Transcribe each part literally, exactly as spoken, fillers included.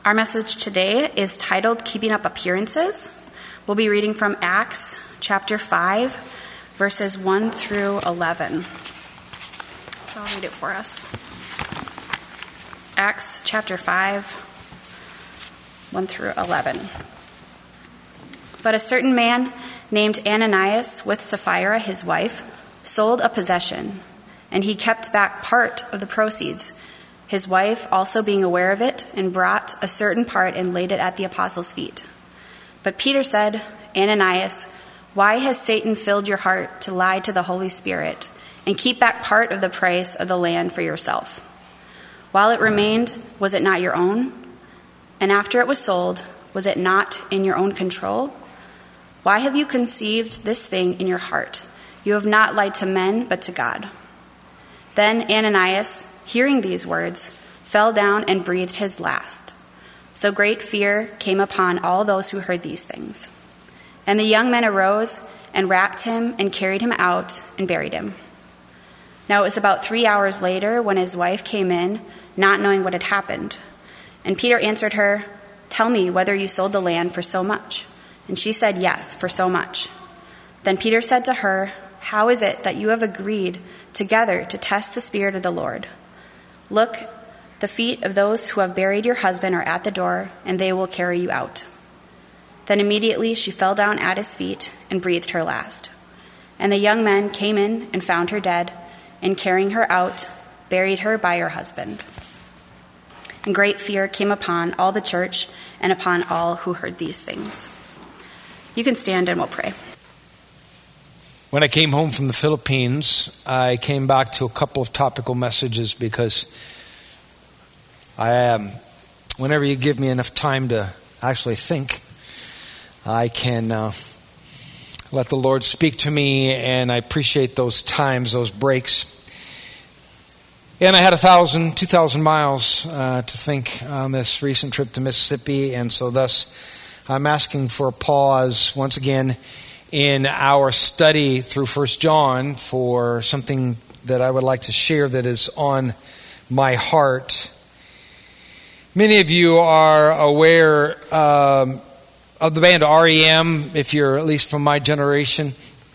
Our message today is titled Keeping Up Appearances. We'll be reading from Acts chapter five, verses one through eleven. So I'll read it for us. Acts chapter five, one through eleven. But a certain man named Ananias with Sapphira, his wife, sold a possession, and he kept back part of the proceeds. His wife also being aware of it, and brought a certain part and laid it at the apostles' feet. But Peter said, Ananias, why has Satan filled your heart to lie to the Holy Spirit and keep back part of the price of the land for yourself? While it remained, was it not your own? And after it was sold, was it not in your own control? Why have you conceived this thing in your heart? You have not lied to men, but to God. Then Ananias, hearing these words, fell down and breathed his last. So great fear came upon all those who heard these things. And the young men arose and wrapped him and carried him out and buried him. Now it was about three hours later when his wife came in, not knowing what had happened. And Peter answered her, Tell me whether you sold the land for so much. And she said, Yes, for so much. Then Peter said to her, How is it that you have agreed together to test the Spirit of the Lord? Look, the feet of those who have buried your husband are at the door, and they will carry you out. Then immediately she fell down at his feet and breathed her last. And the young men came in and found her dead, and carrying her out, buried her by her husband. And great fear came upon all the church and upon all who heard these things. You can stand and we'll pray. When I came home from the Philippines, I came back to a couple of topical messages because I am, um, whenever you give me enough time to actually think, I can uh, let the Lord speak to me, and I appreciate those times, those breaks. And I had a thousand, two thousand miles uh, to think on this recent trip to Mississippi, and so thus I'm asking for a pause once again in our study through First John for something that I would like to share that is on my heart. Many of you are aware um, of the band R E M, if you're at least from my generation.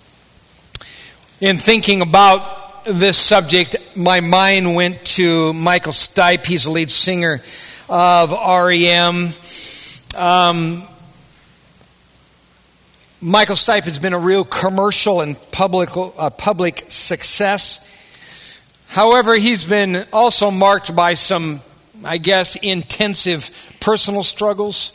In thinking about this subject, my mind went to Michael Stipe. He's the lead singer of R E M. Um, Michael Stipe has been a real commercial and public uh, public success. However, he's been also marked by some, I guess, intensive personal struggles.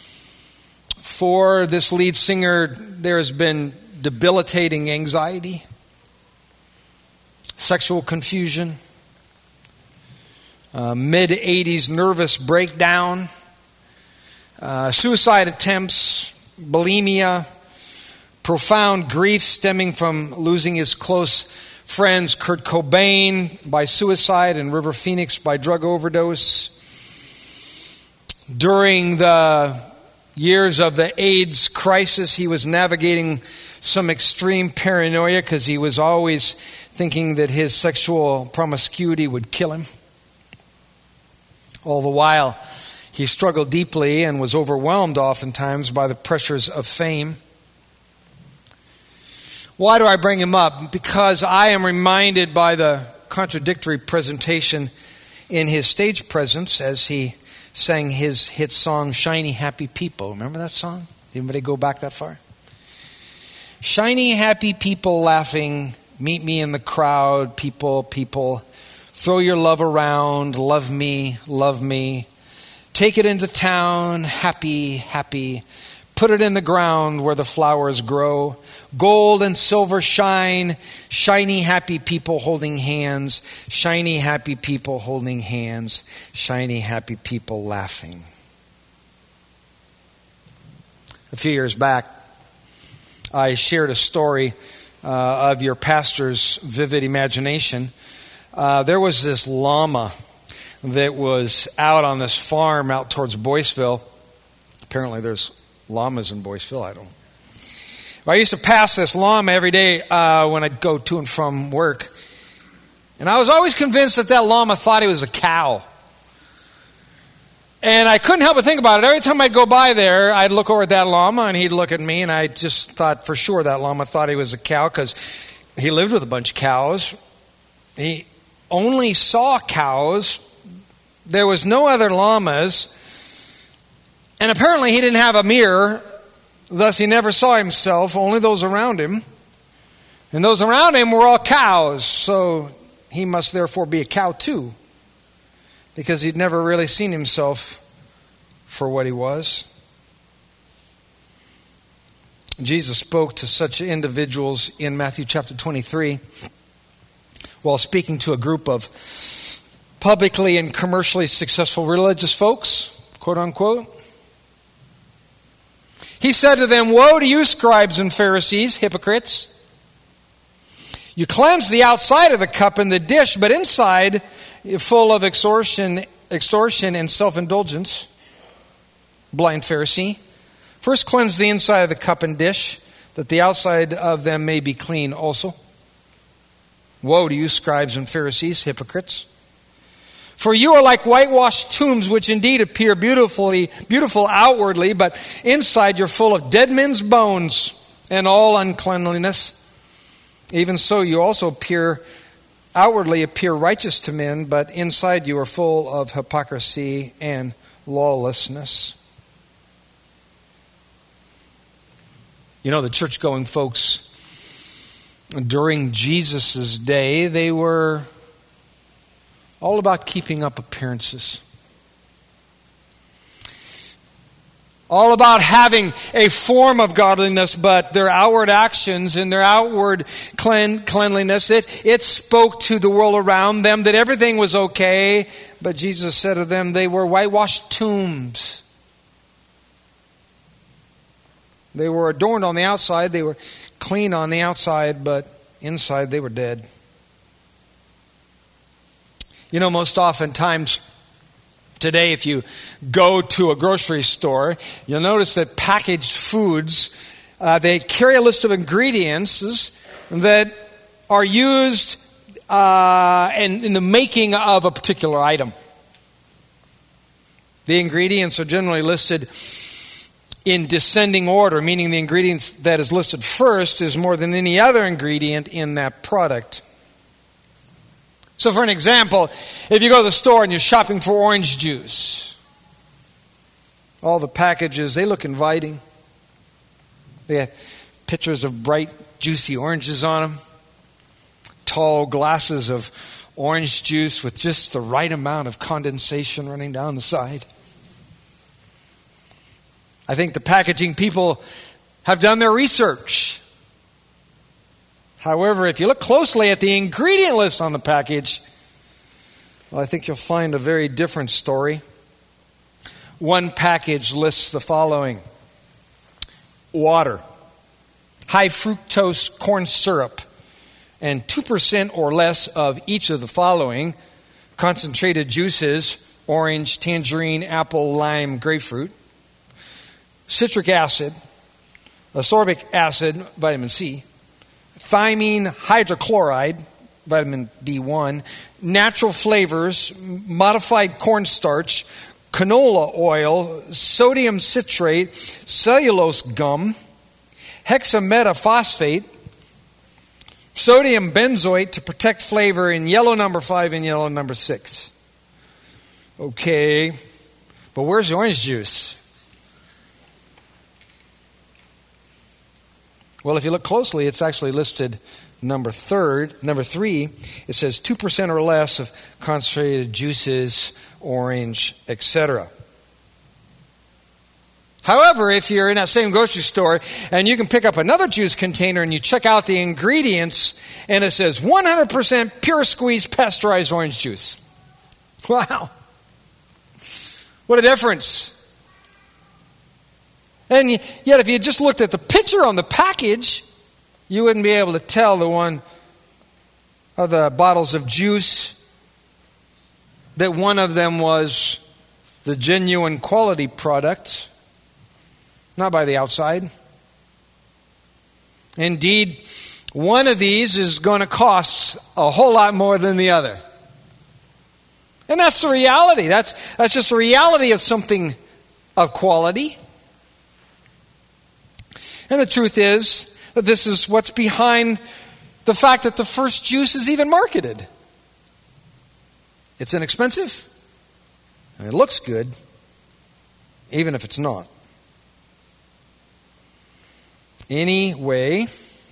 For this lead singer, there has been debilitating anxiety, sexual confusion, uh, mid-eighties nervous breakdown, uh, suicide attempts, bulimia, profound grief stemming from losing his close friends Kurt Cobain by suicide and River Phoenix by drug overdose. During the years of the AIDS crisis, he was navigating some extreme paranoia because he was always thinking that his sexual promiscuity would kill him. All the while, he struggled deeply and was overwhelmed oftentimes by the pressures of fame. Why do I bring him up? Because I am reminded by the contradictory presentation in his stage presence as he sang his hit song, Shiny Happy People. Remember that song? Anybody go back that far? Shiny happy people laughing, meet me in the crowd, people, people. Throw your love around, love me, love me. Take it into town, happy, happy. Put it in the ground where the flowers grow. Gold and silver shine, shiny happy people holding hands, shiny happy people holding hands, shiny happy people laughing. A few years back, I shared a story uh, of your pastor's vivid imagination. Uh, there was this llama that was out on this farm out towards Boyceville. Apparently there's llamas in Boyceville, I don't know. I used to pass this llama every day uh, when I'd go to and from work. And I was always convinced that that llama thought he was a cow. And I couldn't help but think about it. Every time I'd go by there, I'd look over at that llama, and he'd look at me, and I just thought for sure that llama thought he was a cow because he lived with a bunch of cows. He only saw cows. There was no other llamas. And apparently he didn't have a mirror, thus he never saw himself, only those around him. And those around him were all cows, so he must therefore be a cow too, because he'd never really seen himself for what he was. Jesus spoke to such individuals in Matthew chapter twenty-three while speaking to a group of publicly and commercially successful religious folks, quote unquote. He said to them, "Woe to you, scribes and Pharisees, hypocrites! You cleanse the outside of the cup and the dish, but inside you're full of extortion, extortion and self-indulgence. Blind Pharisee, first cleanse the inside of the cup and dish, that the outside of them may be clean also. Woe to you, scribes and Pharisees, hypocrites! For you are like whitewashed tombs, which indeed appear beautifully, beautiful outwardly, but inside you're full of dead men's bones and all uncleanliness. Even so, you also appear outwardly appear righteous to men, but inside you are full of hypocrisy and lawlessness." You know, the church-going folks during Jesus' day, they were all about keeping up appearances. All about having a form of godliness, but their outward actions and their outward clean, cleanliness, it, it spoke to the world around them that everything was okay. But Jesus said to them, they were whitewashed tombs. They were adorned on the outside, they were clean on the outside, but inside they were dead. You know, most oftentimes today, if you go to a grocery store, you'll notice that packaged foods, uh, they carry a list of ingredients that are used uh, in, in the making of a particular item. The ingredients are generally listed in descending order, meaning the ingredients that is listed first is more than any other ingredient in that product. So for an example, if you go to the store and you're shopping for orange juice, all the packages, they look inviting. They have pictures of bright, juicy oranges on them. Tall glasses of orange juice with just the right amount of condensation running down the side. I think the packaging people have done their research. However, if you look closely at the ingredient list on the package, well, I think you'll find a very different story. One package lists the following: water, high fructose corn syrup, and two percent or less of each of the following concentrated juices: orange, tangerine, apple, lime, grapefruit, citric acid, ascorbic acid, vitamin C, thymine hydrochloride, vitamin B one, natural flavors, modified cornstarch, canola oil, sodium citrate, cellulose gum, hexametaphosphate, sodium benzoate to protect flavor in yellow number five and yellow number six. Okay, but where's the orange juice? Well, if you look closely, it's actually listed number third, number three. It says two percent or less of concentrated juices, orange, et cetera. However, if you're in that same grocery store and you can pick up another juice container and you check out the ingredients and it says one hundred percent pure squeezed pasteurized orange juice. Wow. What a difference. And yet, if you just looked at the picture on the package, you wouldn't be able to tell the one of the bottles of juice that one of them was the genuine quality product, not by the outside. Indeed, one of these is going to cost a whole lot more than the other. And that's the reality. That's, that's just the reality of something of quality. And the truth is that this is what's behind the fact that the first juice is even marketed. It's inexpensive, and it looks good, even if it's not. Anyway,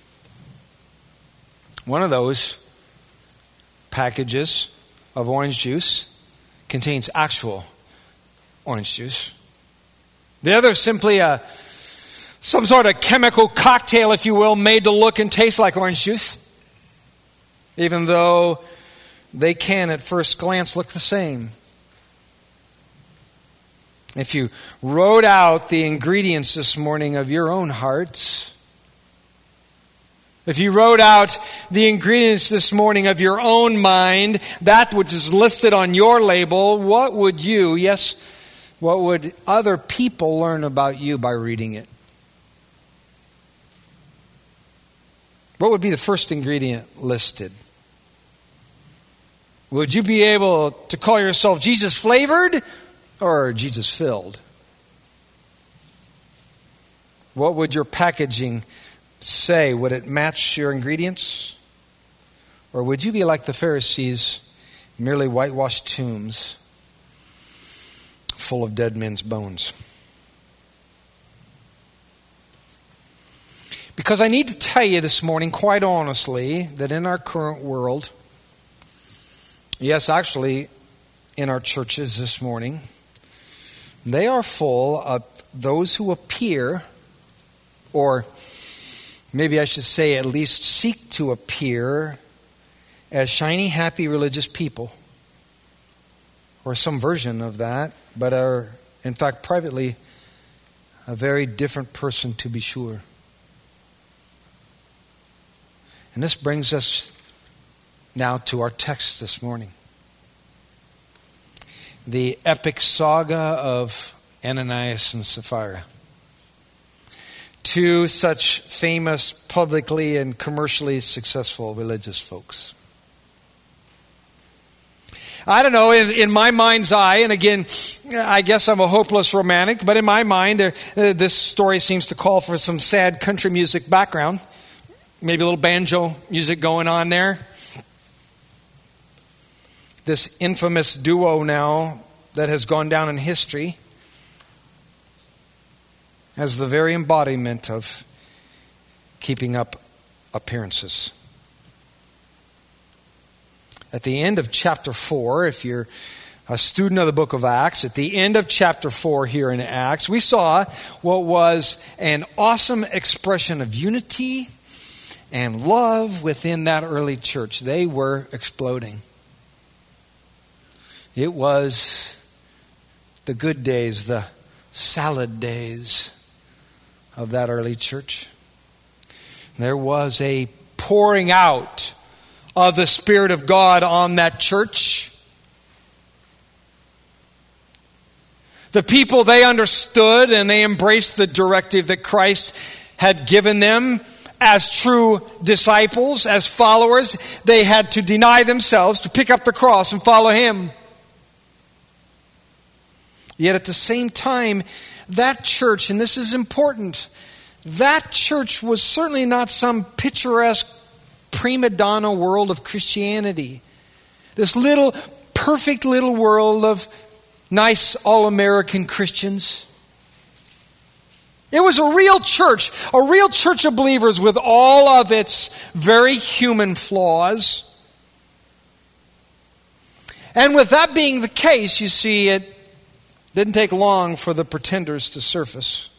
one of those packages of orange juice contains actual orange juice. The other is simply a some sort of chemical cocktail, if you will, made to look and taste like orange juice, even though they can at first glance look the same. If you wrote out the ingredients this morning of your own hearts, if you wrote out the ingredients this morning of your own mind, that which is listed on your label, what would you, yes, what would other people learn about you by reading it? What would be the first ingredient listed? Would you be able to call yourself Jesus flavored or Jesus filled? What would your packaging say? Would it match your ingredients? Or would you be like the Pharisees, merely whitewashed tombs full of dead men's bones? Because I need to tell you this morning, quite honestly, that in our current world, yes, actually, in our churches this morning, they are full of those who appear, or maybe I should say at least seek to appear as shiny, happy, religious people, or some version of that, but are, in fact, privately, a very different person to be sure. And this brings us now to our text this morning. The epic saga of Ananias and Sapphira. Two such famous, publicly and commercially successful religious folks. I don't know, in, in my mind's eye, and again, I guess I'm a hopeless romantic, but in my mind, uh, this story seems to call for some sad country music background. Maybe a little banjo music going on there. This infamous duo now that has gone down in history as the very embodiment of keeping up appearances. At the end of chapter four, if you're a student of the book of Acts, at the end of chapter four here in Acts, we saw what was an awesome expression of unity and love within that early church. They were exploding. It was the good days, the salad days of that early church. There was a pouring out of the Spirit of God on that church. The people, they understood and they embraced the directive that Christ had given them. As true disciples, as followers, they had to deny themselves, to pick up the cross and follow Him. Yet at the same time, that church, and this is important, that church was certainly not some picturesque prima donna world of Christianity. This little, perfect little world of nice all-American Christians. It was a real church, a real church of believers with all of its very human flaws. And with that being the case, you see, it didn't take long for the pretenders to surface.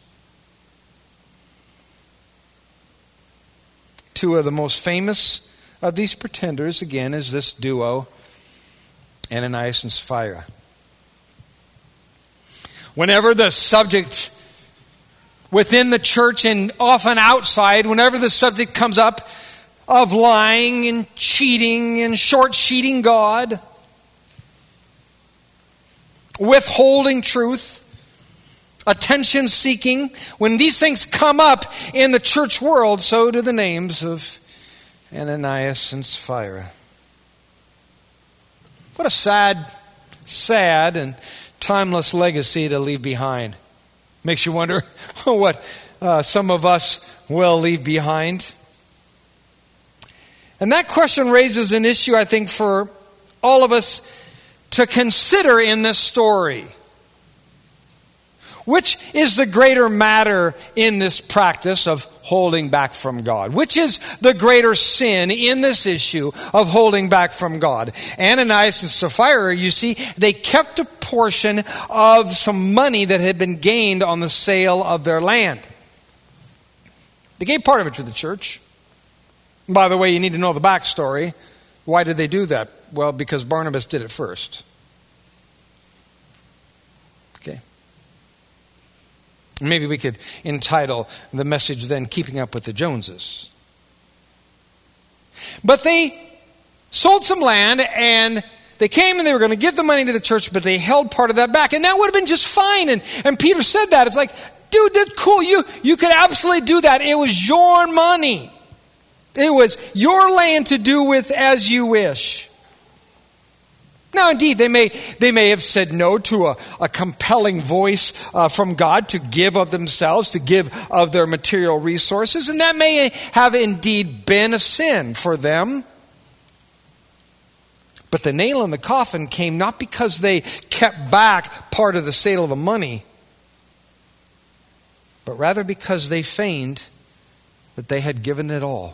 Two of the most famous of these pretenders, again, is this duo, Ananias and Sapphira. Whenever the subject within the church and often outside, whenever the subject comes up of lying and cheating and short-sheeting God, withholding truth, attention-seeking, when these things come up in the church world, so do the names of Ananias and Sapphira. What a sad sad and timeless legacy to leave behind. Makes you wonder what uh, some of us will leave behind. And that question raises an issue, I think, for all of us to consider in this story. Which is the greater matter in this practice of holding back from God? Which is the greater sin in this issue of holding back from God? Ananias and Sapphira, you see, they kept a portion of some money that had been gained on the sale of their land. They gave part of it to the church. By the way, you need to know the backstory. Why did they do that? Well, because Barnabas did it first. Okay. Maybe we could entitle the message then, Keeping Up with the Joneses. But they sold some land and they came and they were going to give the money to the church, but they held part of that back. And that would have been just fine. And, and Peter said that. It's like, dude, that's cool. You, you could absolutely do that. It was your money. It was your land to do with as you wish. Now, indeed, they may they may have said no to a, a compelling voice uh, from God to give of themselves, to give of their material resources, and that may have indeed been a sin for them. But the nail in the coffin came not because they kept back part of the sale of the money, but rather because they feigned that they had given it all.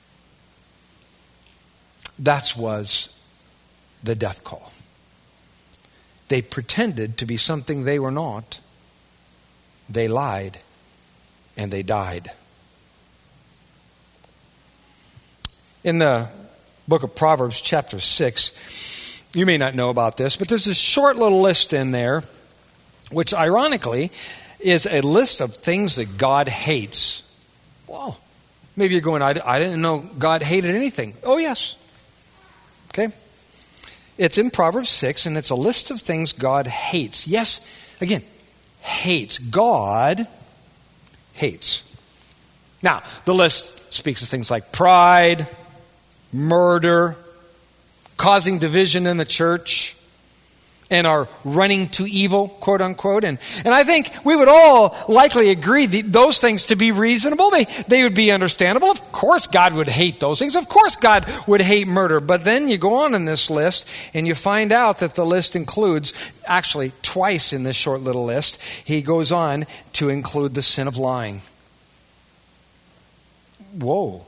That was the death call. They pretended to be something they were not. They lied, and they died. In the book of Proverbs, chapter six, you may not know about this, but there's this short little list in there, which ironically is a list of things that God hates. Wow. Maybe you're going, I, I didn't know God hated anything. Oh, yes. Okay. It's in Proverbs six, and it's a list of things God hates. Yes, again, hates. God hates. Now, the list speaks of things like pride, murder, causing division in the church, and our running to evil, quote unquote. And, and I think we would all likely agree the, those things to be reasonable. They, they would be understandable. Of course God would hate those things. Of course God would hate murder. But then you go on in this list and you find out that the list includes, actually twice in this short little list, he goes on to include the sin of lying. Whoa.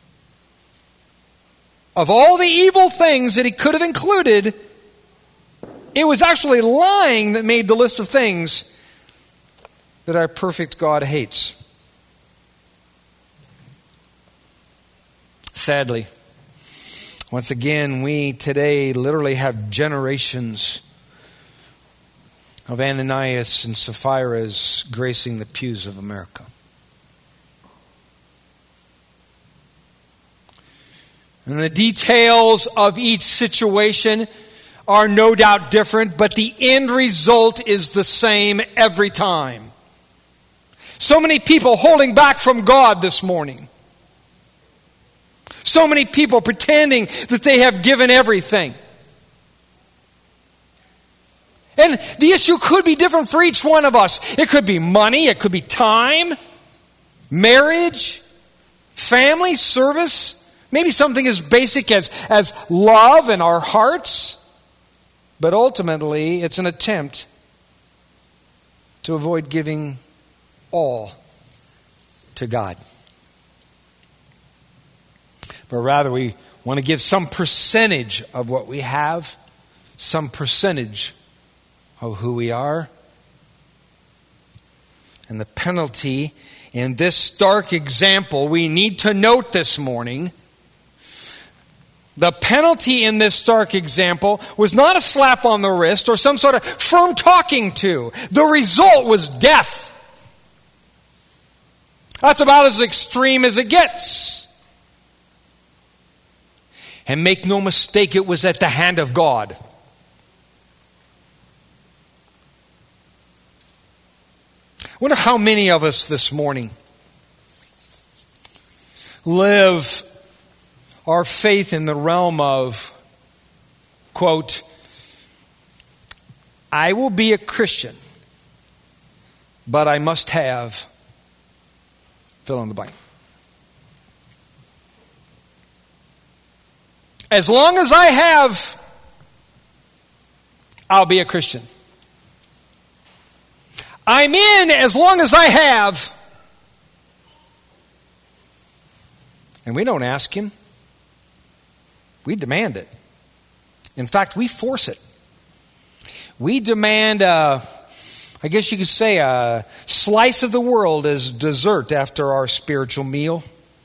Of all the evil things that he could have included, it was actually lying that made the list of things that our perfect God hates. Sadly, once again, we today literally have generations of Ananias and Sapphira's gracing the pews of America. And the details of each situation are no doubt different, but the end result is the same every time. So many people holding back from God this morning. So many people pretending that they have given everything. And the issue could be different for each one of us. It could be money, it could be time, marriage, family, service, maybe something as basic as, as love in our hearts. But ultimately, it's an attempt to avoid giving all to God. But rather, we want to give some percentage of what we have, some percentage of who we are. And the penalty in this stark example we need to note this morning, the penalty in this stark example was not a slap on the wrist or some sort of firm talking to. The result was death. That's about as extreme as it gets. And make no mistake, it was at the hand of God. I wonder how many of us this morning live our faith in the realm of, quote, I will be a Christian, but I must have fill in the blank. As long as I have, I'll be a Christian. I'm in as long as I have. And we don't ask him. We demand it. In fact, we force it. We demand, uh, I guess you could say, a slice of the world as dessert after our spiritual meal.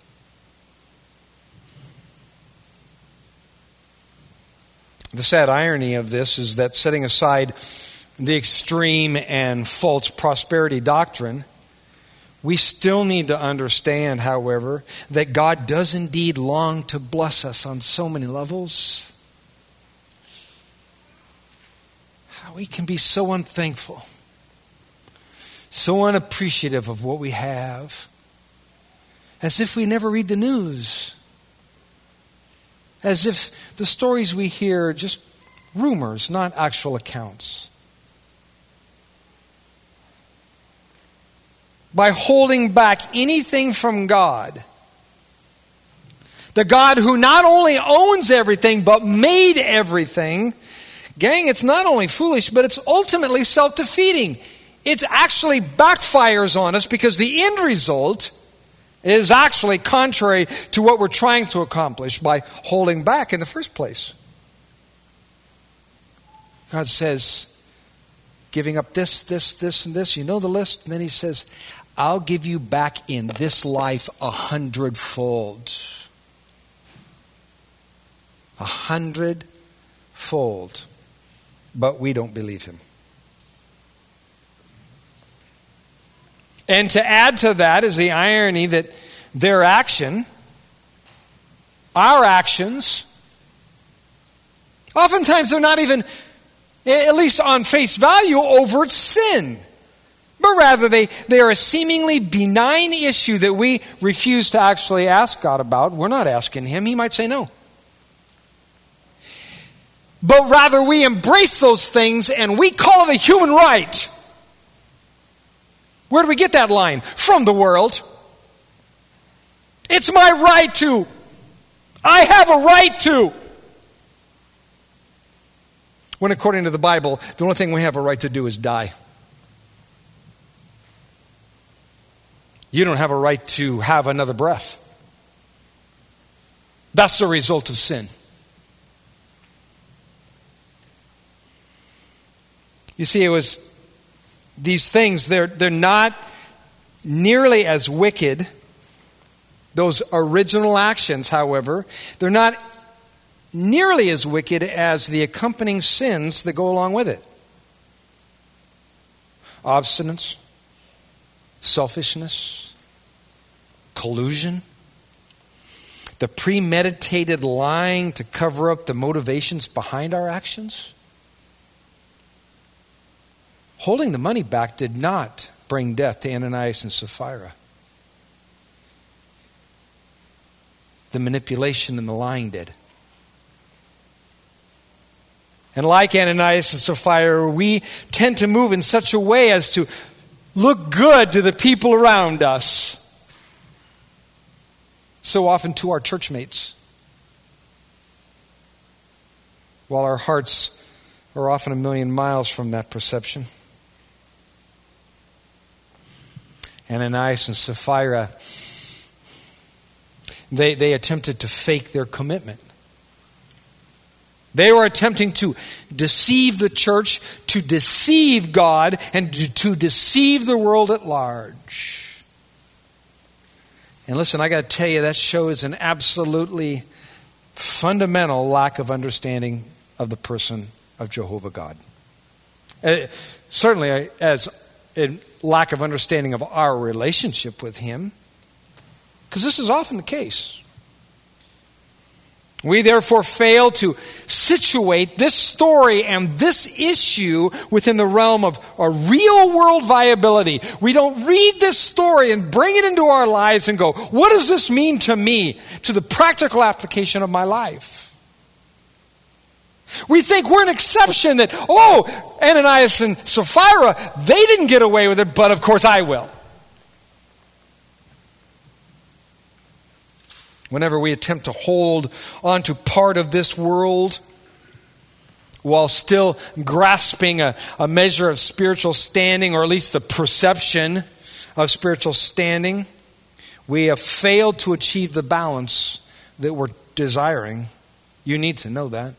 The sad irony of this is that, setting aside the extreme and false prosperity doctrine, we still need to understand, however, that God does indeed long to bless us on so many levels. How we can be so unthankful, so unappreciative of what we have, as if we never read the news, as if the stories we hear are just rumors, not actual accounts. By holding back anything from God, the God who not only owns everything but made everything, gang, it's not only foolish, but it's ultimately self-defeating. It actually backfires on us because the end result is actually contrary to what we're trying to accomplish by holding back in the first place. God says, giving up this, this, this, and this, you know the list, and then he says, I'll give you back in this life a hundredfold. A hundredfold. But we don't believe him. And to add to that is the irony that their action, our actions, oftentimes they're not even, at least on face value, overt sin. But rather they, they are a seemingly benign issue that we refuse to actually ask God about. We're not asking him. He might say no. But rather we embrace those things and we call it a human right. Where do we get that line? From the world. It's my right to. I have a right to. When according to the Bible, the only thing we have a right to do is die. You don't have a right to have another breath. That's the result of sin. You see, it was these things, they're, they're not nearly as wicked. Those original actions, however, they're not nearly as wicked as the accompanying sins that go along with it. Obstinance, selfishness, collusion, the premeditated lying to cover up the motivations behind our actions. Holding the money back did not bring death to Ananias and Sapphira. The manipulation and the lying did. And like Ananias and Sapphira, we tend to move in such a way as to look good to the people around us. So often to our church mates. While our hearts are often a million miles from that perception. Ananias and Sapphira, they, they attempted to fake their commitment. They were attempting to deceive the church, to deceive God, and to, to deceive the world at large. And listen, I got to tell you, that shows an absolutely fundamental lack of understanding of the person of Jehovah God. Uh, certainly as a lack of understanding of our relationship with him, because this is often the case. We therefore fail to situate this story and this issue within the realm of a real world viability. We don't read this story and bring it into our lives and go, what does this mean to me, to the practical application of my life? We think we're an exception, that, oh, Ananias and Sapphira, they didn't get away with it, but of course I will. Whenever we attempt to hold onto part of this world while still grasping a, a measure of spiritual standing, or at least the perception of spiritual standing, we have failed to achieve the balance that we're desiring. You need to know that.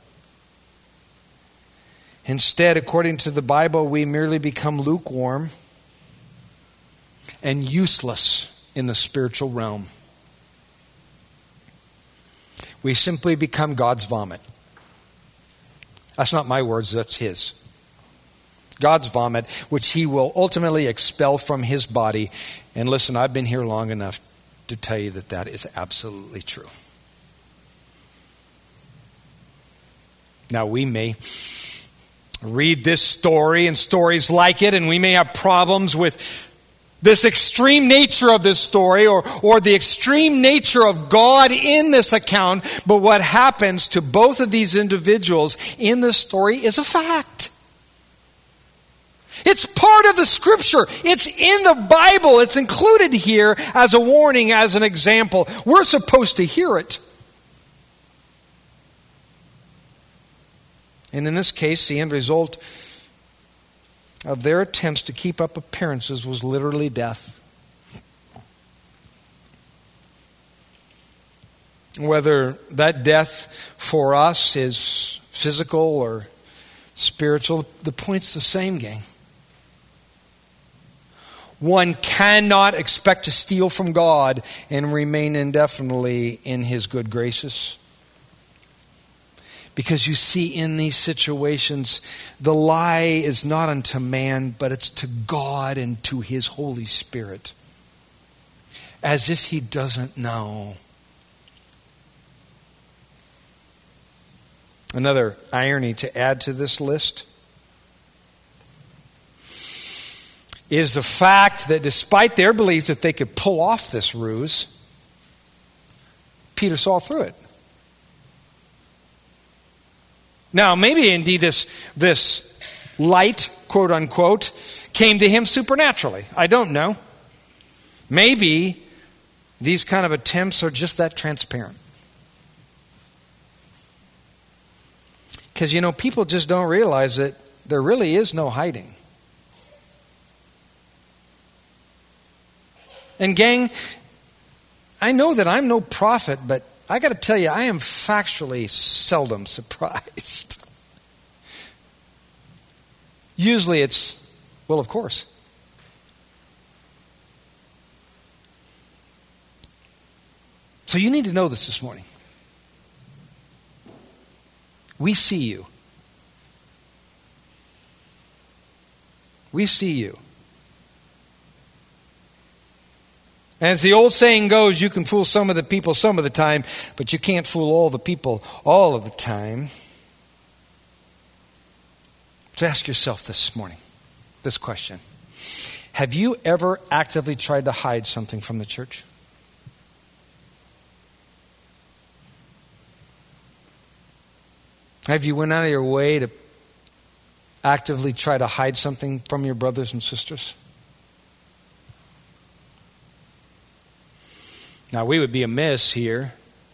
Instead, according to the Bible, we merely become lukewarm and useless in the spiritual realm. We simply become God's vomit. That's not my words, that's His. God's vomit, which He will ultimately expel from His body. And listen, I've been here long enough to tell you that that is absolutely true. Now, we may read this story and stories like it, and we may have problems with this extreme nature of this story, or, or the extreme nature of God in this account. But what happens to both of these individuals in this story is a fact. It's part of the Scripture. It's in the Bible. It's included here as a warning, as an example. We're supposed to hear it. And in this case, the end result of their attempts to keep up appearances was literally death. Whether that death for us is physical or spiritual, the point's the same, gang. One cannot expect to steal from God and remain indefinitely in His good graces. Because you see, in these situations, the lie is not unto man, but it's to God and to His Holy Spirit. As if He doesn't know. Another irony to add to this list is the fact that despite their beliefs that they could pull off this ruse, Peter saw through it. Now, maybe indeed this, this light, quote unquote, came to him supernaturally. I don't know. Maybe these kind of attempts are just that transparent. Because, you know, people just don't realize that there really is no hiding. And gang, I know that I'm no prophet, but I got to tell you, I am factually seldom surprised. Usually it's, well, of course. So you need to know this this morning. We see you. We see you. As the old saying goes, you can fool some of the people some of the time, but you can't fool all the people all of the time. So ask yourself this morning, this question. Have you ever actively tried to hide something from the church? Have you went out of your way to actively try to hide something from your brothers and sisters? Now, we would be amiss here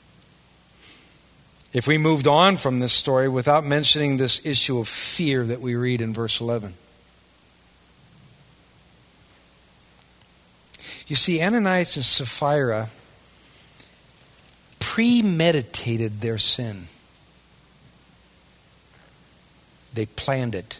if we moved on from this story without mentioning this issue of fear that we read in verse eleven. You see, Ananias and Sapphira premeditated their sin. They planned it.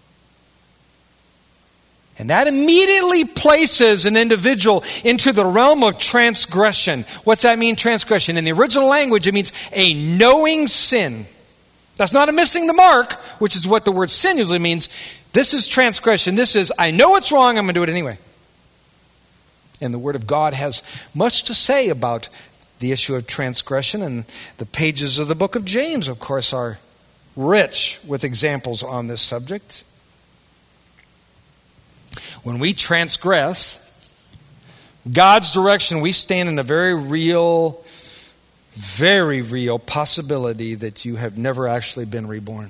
And that immediately places an individual into the realm of transgression. What's that mean, transgression? In the original language, it means a knowing sin. That's not a missing the mark, which is what the word sin usually means. This is transgression. This is, I know it's wrong, I'm going to do it anyway. And the Word of God has much to say about the issue of transgression. And the pages of the book of James, of course, are rich with examples on this subject. When we transgress God's direction, we stand in a very real, very real possibility that you have never actually been reborn.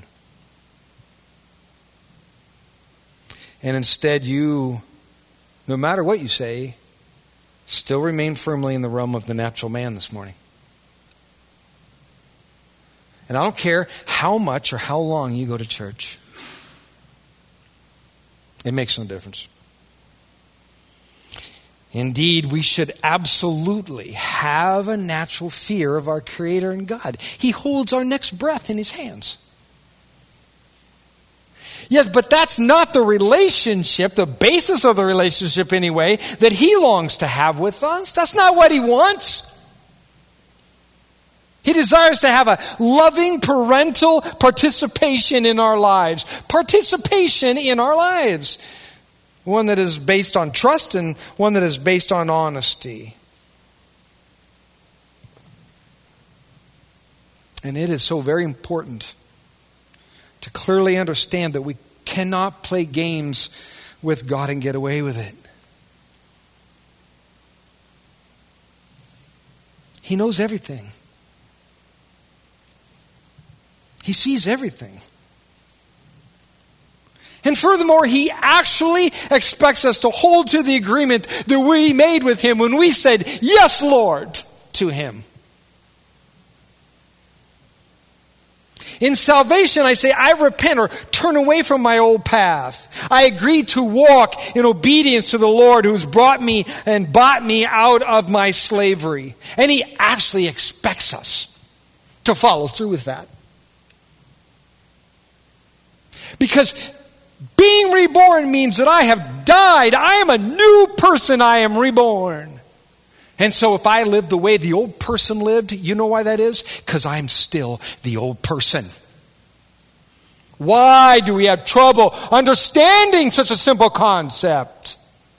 And instead you, no matter what you say, still remain firmly in the realm of the natural man this morning. And I don't care how much or how long you go to church. It makes no difference. Indeed, we should absolutely have a natural fear of our Creator and God. He holds our next breath in His hands. Yes, but that's not the relationship, the basis of the relationship anyway, that He longs to have with us. That's not what He wants. He desires to have a loving parental participation in our lives. Participation in our lives. One that is based on trust and one that is based on honesty. And it is so very important to clearly understand that we cannot play games with God and get away with it. He knows everything. He sees everything. And furthermore, He actually expects us to hold to the agreement that we made with Him when we said, "Yes, Lord," to Him. In salvation, I say, I repent or turn away from my old path. I agree to walk in obedience to the Lord who has brought me and bought me out of my slavery. And He actually expects us to follow through with that. Because being reborn means that I have died. I am a new person. I am reborn. And so if I live the way the old person lived, you know why that is? Because I'm still the old person. Why do we have trouble understanding such a simple concept?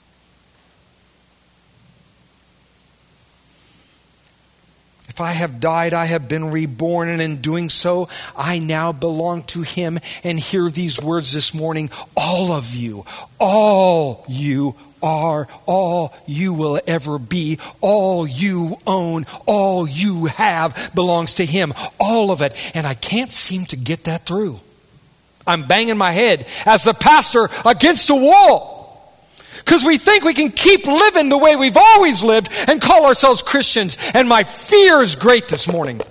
If I have died, I have been reborn, and in doing so, I now belong to Him. And hear these words this morning: all of you, all you are, all you will ever be, all you own, all you have belongs to Him. All of it. And I can't seem to get that through. I'm banging my head as a pastor against a wall. Because we think we can keep living the way we've always lived and call ourselves Christians. And my fear is great this morning.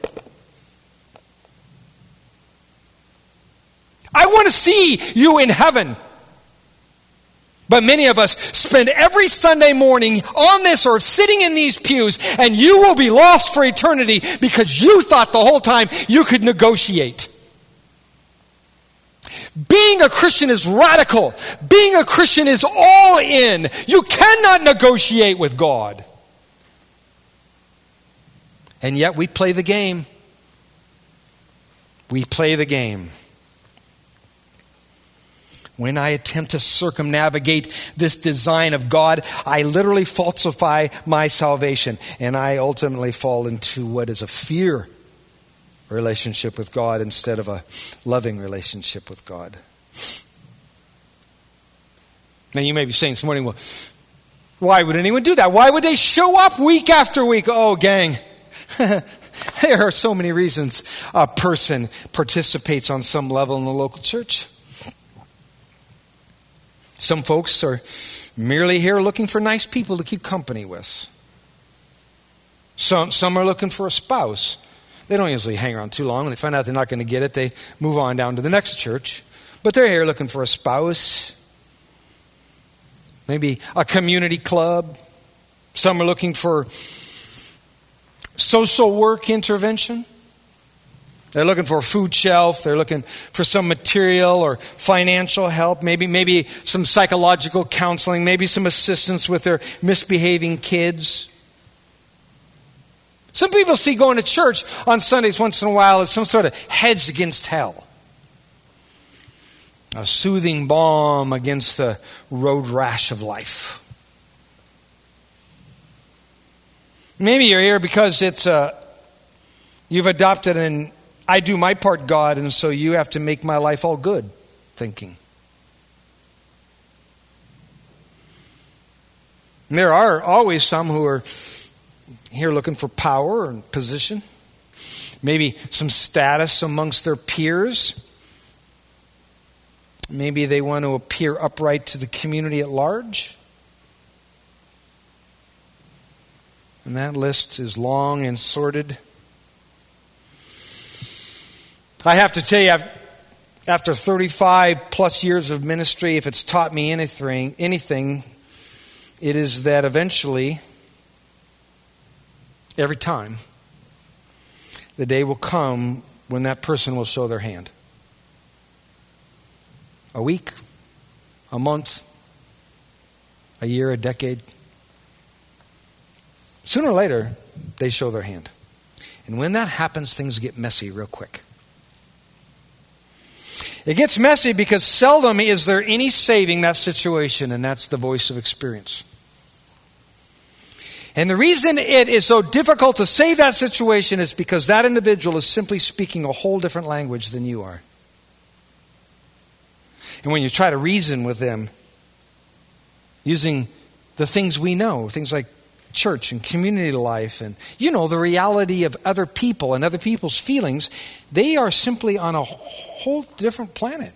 I want to see you in heaven. But many of us spend every Sunday morning on this earth sitting in these pews, and you will be lost for eternity because you thought the whole time you could negotiate. Being a Christian is radical. Being a Christian is all in. You cannot negotiate with God. And yet we play the game. We play the game. When I attempt to circumnavigate this design of God, I literally falsify my salvation. And I ultimately fall into what is a fear relationship with God instead of a loving relationship with God. Now you may be saying this morning, well, why would anyone do that? Why would they show up week after week? Oh, gang, there are so many reasons a person participates on some level in the local church. Some folks are merely here looking for nice people to keep company with. Some, some are looking for a spouse. They don't usually hang around too long. When they find out they're not going to get it, they move on down to the next church. But they're here looking for a spouse. Maybe a community club. Some are looking for social work intervention. They're looking for a food shelf. They're looking for some material or financial help. Maybe, maybe some psychological counseling. Maybe some assistance with their misbehaving kids. Some people see going to church on Sundays once in a while as some sort of hedge against hell. A soothing balm against the road rash of life. Maybe you're here because it's a, you've adopted an I do my part God, and so you have to make my life all good thinking. And there are always some who are here looking for power and position. maybe some status amongst their peers. Maybe they want to appear upright to the community at large. And that list is long and sordid. I have to tell you, after thirty-five plus years of ministry, if it's taught me anything, anything, it is that eventually, every time, the day will come when that person will show their hand. A week, a month, a year, a decade. Sooner or later, they show their hand. And when that happens, things get messy real quick. It gets messy because seldom is there any saving that situation, and that's the voice of experience. And the reason it is so difficult to save that situation is because that individual is simply speaking a whole different language than you are. And when you try to reason with them using the things we know, things like church and community life and, you know, the reality of other people and other people's feelings, they are simply on a whole different planet.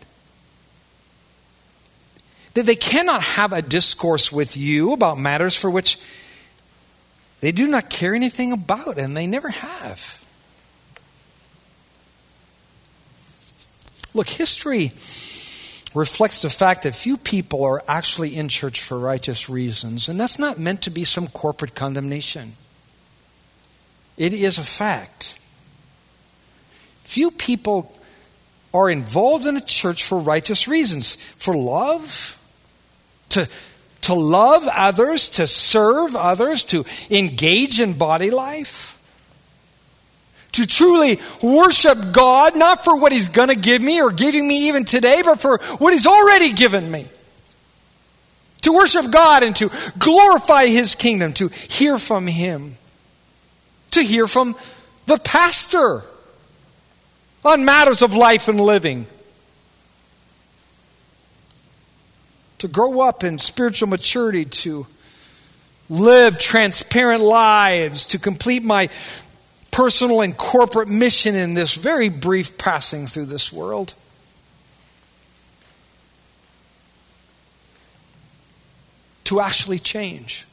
They cannot have a discourse with you about matters for which they do not care anything about, and they never have. Look, history reflects the fact that few people are actually in church for righteous reasons. And that's not meant to be some corporate condemnation. It is a fact. Few people are involved in a church for righteous reasons. For love, to, to love others, to serve others, to engage in body life. To truly worship God, not for what He's going to give me or giving me even today, but for what He's already given me. To worship God and to glorify His kingdom, to hear from Him. To hear from the pastor on matters of life and living. To grow up in spiritual maturity, to live transparent lives, to complete my personal and corporate mission in this very brief passing through this world. To actually change.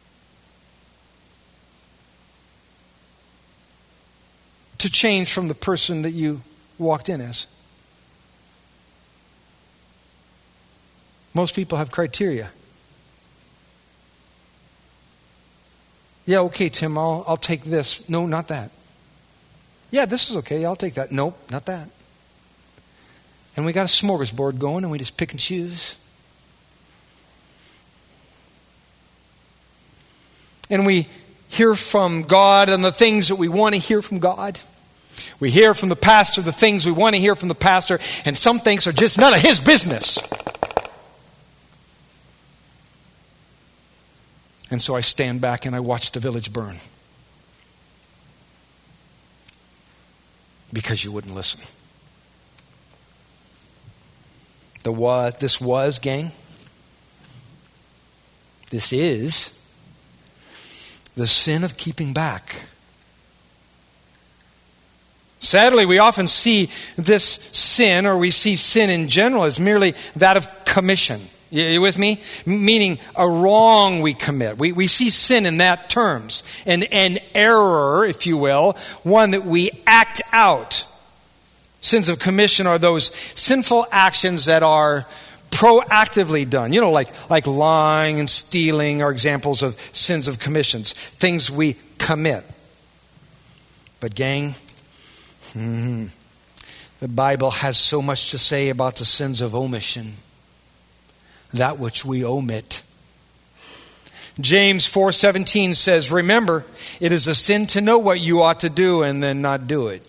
To change from the person that you walked in as. Most people have criteria. Yeah, okay, Tim, I'll, I'll take this. No, not that. Yeah, this is okay. I'll take that. Nope, not that. And we got a smorgasbord going and we just pick and choose. And we hear from God on the things that we want to hear from God. We hear from the pastor the things we want to hear from the pastor, and some things are just none of his business. And so I stand back and I watch the village burn. Because you wouldn't listen. The was, this was, gang. This is the sin of keeping back. Sadly, we often see this sin, or we see sin in general, as merely that of commission. You with me? Meaning a wrong we commit. We we see sin in that terms. An, an error, if you will, one that we act out. Sins of commission are those sinful actions that are proactively done. You know, like, like lying and stealing are examples of sins of commissions. Things we commit. But gang, mm-hmm, the Bible has so much to say about the sins of omission. That which we omit. James four seventeen says, remember, it is a sin to know what you ought to do and then not do it.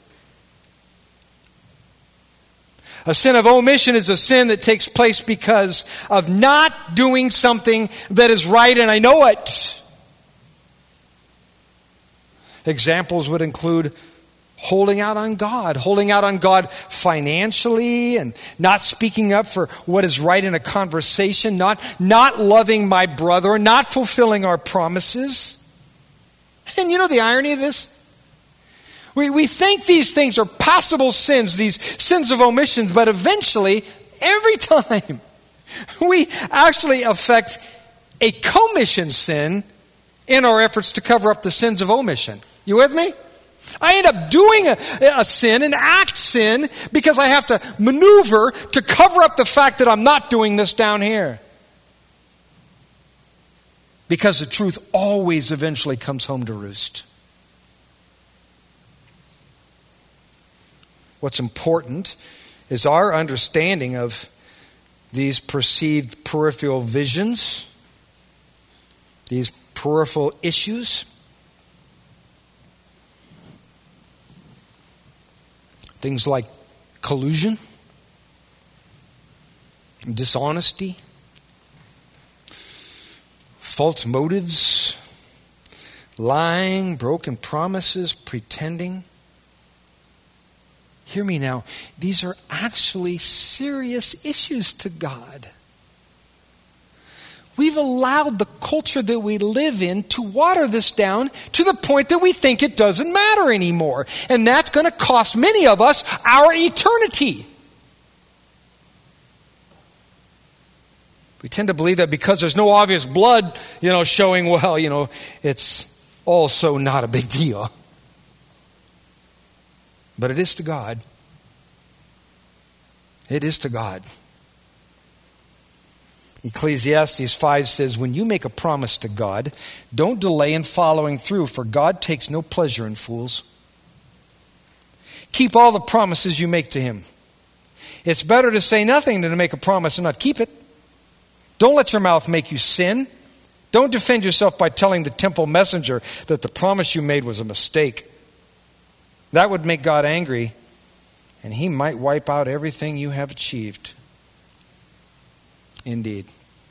A sin of omission is a sin that takes place because of not doing something that is right, and I know it. Examples would include holding out on God, holding out on God financially, and not speaking up for what is right in a conversation, not, not loving my brother, not fulfilling our promises. And you know the irony of this? We, we think these things are passable sins, these sins of omissions, but eventually, every time, we actually affect a commission sin in our efforts to cover up the sins of omission. You with me? I end up doing a, a sin, an act sin, because I have to maneuver to cover up the fact that I'm not doing this down here. Because the truth always eventually comes home to roost. What's important is our understanding of these perceived peripheral visions, these peripheral issues. Things like collusion, dishonesty, false motives, lying, broken promises, pretending. Hear me now. These are actually serious issues to God. We've allowed the culture that we live in to water this down to the point that we think it doesn't matter anymore. And that's going to cost many of us our eternity. We tend to believe that because there's no obvious blood, you know, showing, well, you know, it's also not a big deal. But it is to God. It is to God. Ecclesiastes five says, when you make a promise to God, don't delay in following through, for God takes no pleasure in fools. Keep all the promises you make to Him. It's better to say nothing than to make a promise and not keep it. Don't let your mouth make you sin. Don't defend yourself by telling the temple messenger that the promise you made was a mistake. That would make God angry, and He might wipe out everything you have achieved. Indeed.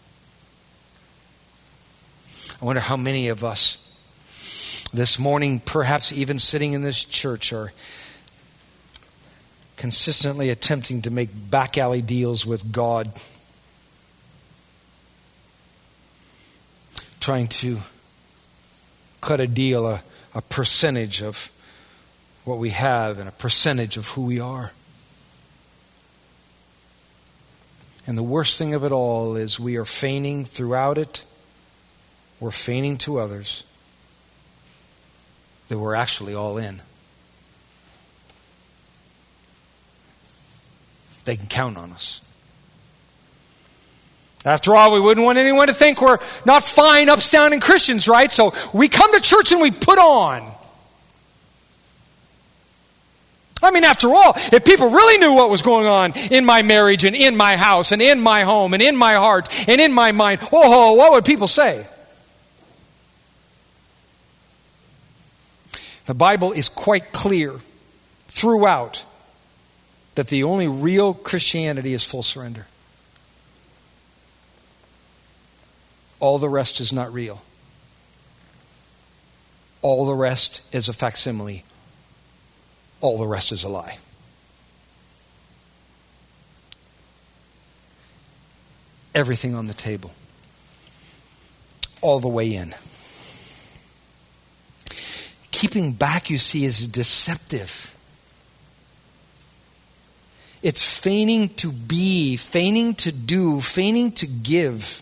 I wonder how many of us this morning, perhaps even sitting in this church, are consistently attempting to make back alley deals with God. Trying to cut a deal, a, a percentage of what we have and a percentage of who we are. And the worst thing of it all is we are feigning throughout it, we're feigning to others that we're actually all in. They can count on us. After all, we wouldn't want anyone to think we're not fine, upstanding Christians, right? So we come to church and we put on. I mean, after all, if people really knew what was going on in my marriage and in my house and in my home and in my heart and in my mind, oh, what would people say? The Bible is quite clear throughout that the only real Christianity is full surrender. All the rest is not real. All the rest is a facsimile. All the rest is a lie. Everything on the table. All the way in. Keeping back, you see, is deceptive. It's feigning to be, feigning to do, feigning to give.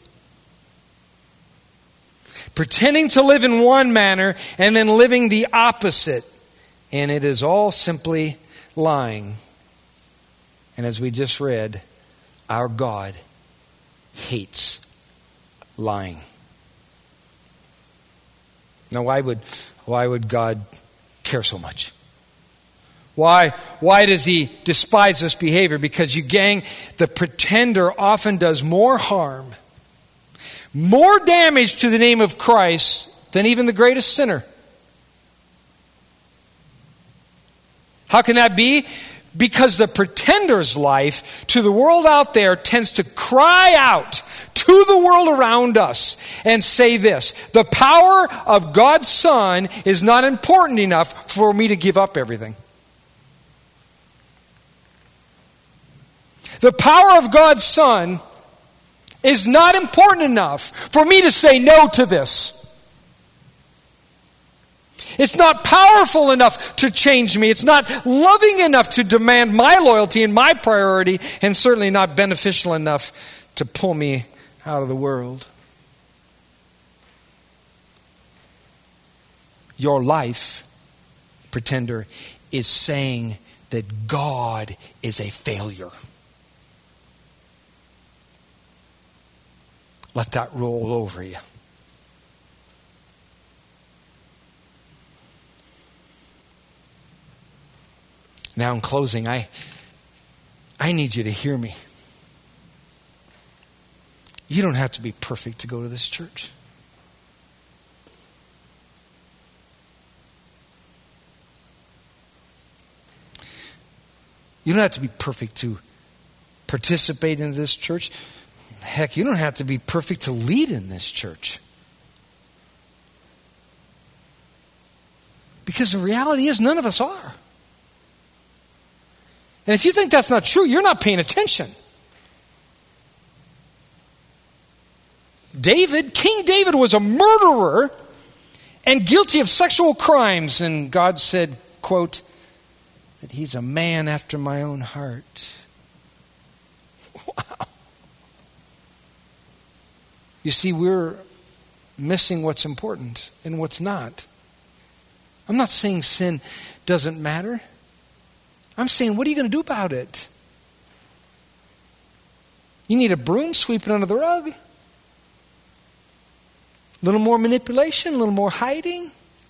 Pretending to live in one manner and then living the opposite. And it is all simply lying. And as we just read, our God hates lying. Now, why would why would God care so much? Why, why does He despise this behavior? Because, you gang, the pretender often does more harm, more damage to the name of Christ than even the greatest sinner. How can that be? Because the pretender's life to the world out there tends to cry out to the world around us and say this: the power of God's Son is not important enough for me to give up everything. The power of God's Son is not important enough for me to say no to this. It's not powerful enough to change me. It's not loving enough to demand my loyalty and my priority, and certainly not beneficial enough to pull me out of the world. Your life, pretender, is saying that God is a failure. Let that roll over you. Now in closing, I, I need you to hear me. You don't have to be perfect to go to this church. You don't have to be perfect to participate in this church. Heck, you don't have to be perfect to lead in this church. Because the reality is none of us are. And if you think that's not true, you're not paying attention. David, King David was a murderer and guilty of sexual crimes. And God said, quote, that he's a man after my own heart. Wow. You see, we're missing what's important and what's not. I'm not saying sin doesn't matter. I'm saying, what are you going to do about it? You need a broom, sweep it under the rug. A little more manipulation, a little more hiding.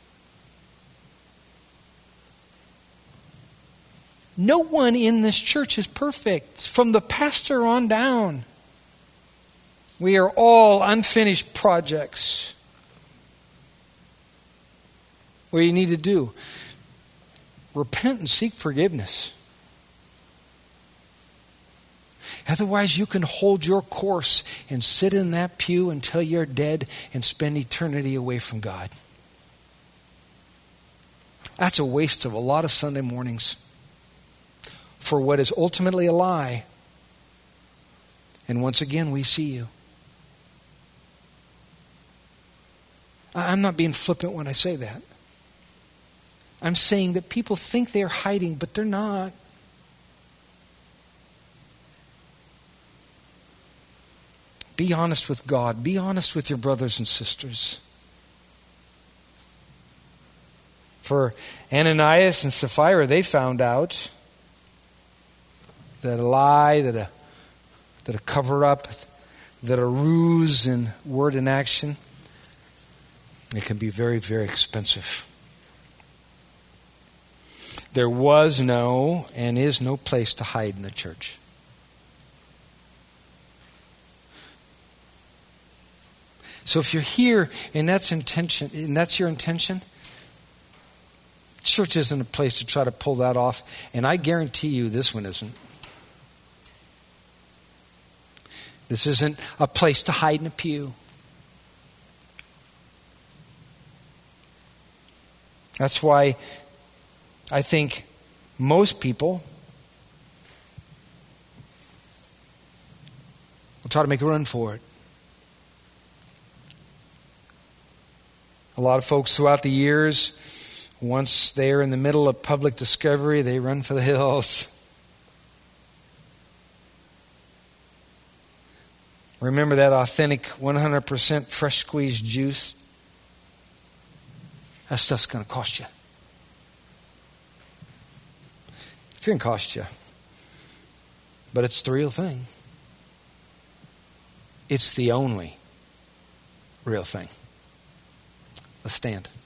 No one in this church is perfect, from the pastor on down. We are all unfinished projects. What you need to do, repent and seek forgiveness. Otherwise, you can hold your course and sit in that pew until you're dead and spend eternity away from God. That's a waste of a lot of Sunday mornings for what is ultimately a lie. And once again, we see you. I'm not being flippant when I say that. I'm saying that people think they're hiding, but they're not. Be honest with God. Be honest with your brothers and sisters. For Ananias and Sapphira, they found out that a lie, that a, that a cover-up, that a ruse in word and action, it can be very, very expensive. There was no and is no place to hide in the church. So if you're here and that's intention, and that's your intention, church isn't a place to try to pull that off. And I guarantee you this one isn't. This isn't a place to hide in a pew. That's why I think most people will try to make a run for it. A lot of folks throughout the years, once they're in the middle of public discovery, they run for the hills. Remember that authentic one hundred percent fresh squeezed juice? That stuff's going to cost you. It's going to cost you. But it's the real thing. It's the only real thing. Let's stand.